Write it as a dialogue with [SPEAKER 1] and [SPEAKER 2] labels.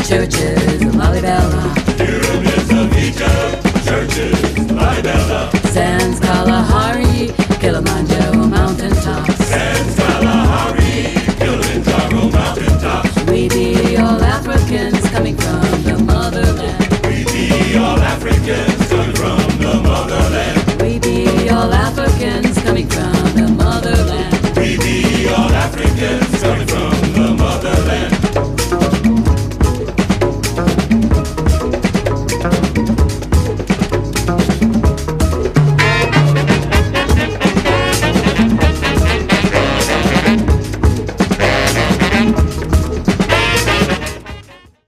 [SPEAKER 1] churches, Lalibela.
[SPEAKER 2] Here in Vista Beach, churches, Lalibela.
[SPEAKER 1] Sans Kalahari.